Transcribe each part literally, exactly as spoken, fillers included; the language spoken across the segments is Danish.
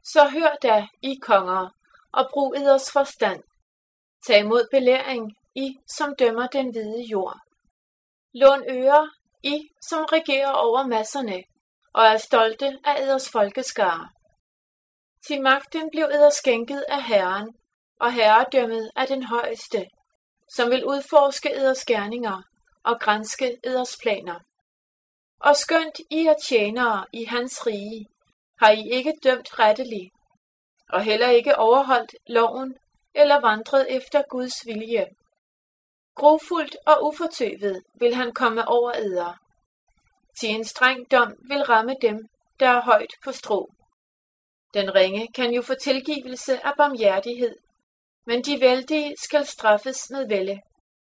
Så hør da, I konger, og brug eders forstand. Tag imod belæring, I, som dømmer den hvide jord. Lån øre, I, som regerer over masserne, og er stolte af eders folkeskare. Til magten blev eder skænket af Herren, og herredømmet af den højeste, som vil udforske eders gerninger og granske eders planer. Og skønt I er tjenere i hans rige, har I ikke dømt retteligt, og heller ikke overholdt loven eller vandret efter Guds vilje. Grufuldt og ufortøvet vil han komme over eder. Til en streng dom vil ramme dem, der er højt på strå. Den ringe kan jo få tilgivelse af barmhjertighed, men de vældige skal straffes med vælde.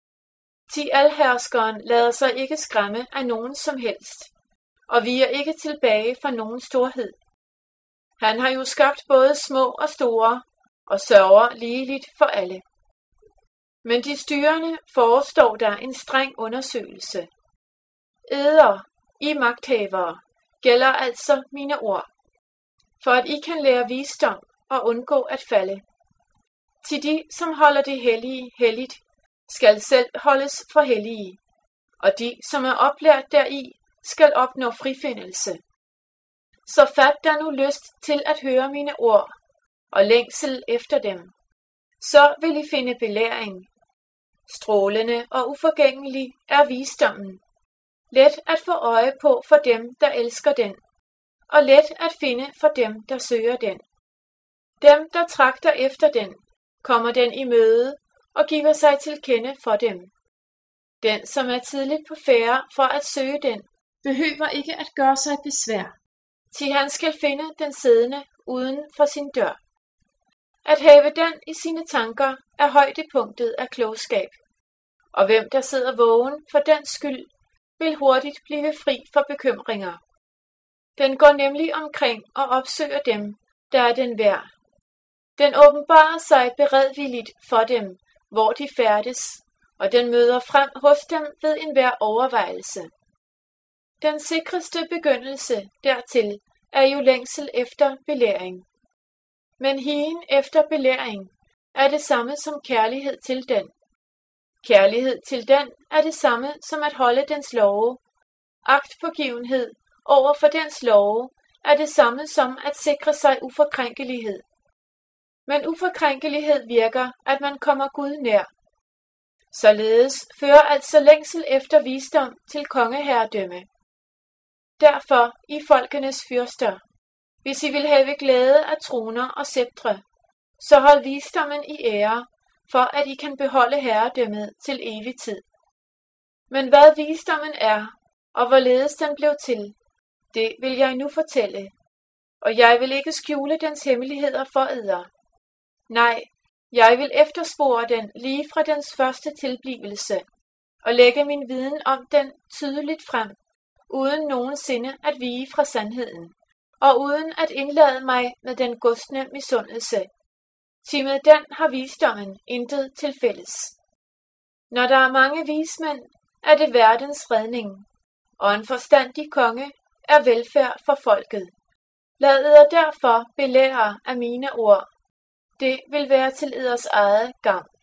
Til alherskeren lader sig ikke skræmme af nogen som helst, og vi er ikke tilbage for nogen storhed. Han har jo skabt både små og store, og sørger ligeligt for alle. Men de styrende forestår der en streng undersøgelse. Eder, I magthavere, gælder altså mine ord, for at I kan lære visdom og undgå at falde. Til de, som holder det hellige helligt, skal selv holdes for hellige, og de, som er oplært deri, skal opnå frifindelse. Så fat der nu lyst til at høre mine ord, og længsel efter dem. Så vil I finde belæring. Strålende og uforgængelig er visdommen. Let at få øje på for dem, der elsker den, og let at finde for dem, der søger den. Dem, der tragter efter den, kommer den i møde og giver sig til kende for dem. Den, som er tidligt på færde for at søge den, behøver ikke at gøre sig besvær, til han skal finde den siddende uden for sin dør. At have den i sine tanker er højdepunktet af klogskab, og hvem der sidder vågen for den skyld, vil hurtigt blive fri for bekymringer. Den går nemlig omkring og opsøger dem, der er den værd. Den åbenbarer sig beredvilligt for dem, hvor de færdes, og den møder frem hos dem ved enhver overvejelse. Den sikreste begyndelse dertil er jo længsel efter belæring. Men higen efter belæring er det samme som kærlighed til den. Kærlighed til den er det samme som at holde dens love. Agtpågivenhed over for dens love er det samme som at sikre sig uforkrænkelighed. Men uforkrænkelighed virker, at man kommer Gud nær. Således fører altså længsel efter visdom til kongeherredømme. Derfor, I folkenes fyrster, hvis I vil have glæde af troner og sceptre, så hold visdommen i ære, for at I kan beholde herredømmet til evig tid. Men hvad visdommen er, og hvorledes den blev til, det vil jeg nu fortælle, og jeg vil ikke skjule dens hemmeligheder for eder. Nej, jeg vil efterspore den lige fra dens første tilblivelse, og lægge min viden om den tydeligt frem, uden nogensinde at vige fra sandheden, og uden at indlade mig med den gustne misundelse. Til med den har visdommen intet til fælles. Når der er mange vismænd, er det verdens redning, og en forstandig konge er velfærd for folket. Lad eder derfor belære af mine ord. Det vil være til eders eget gavn.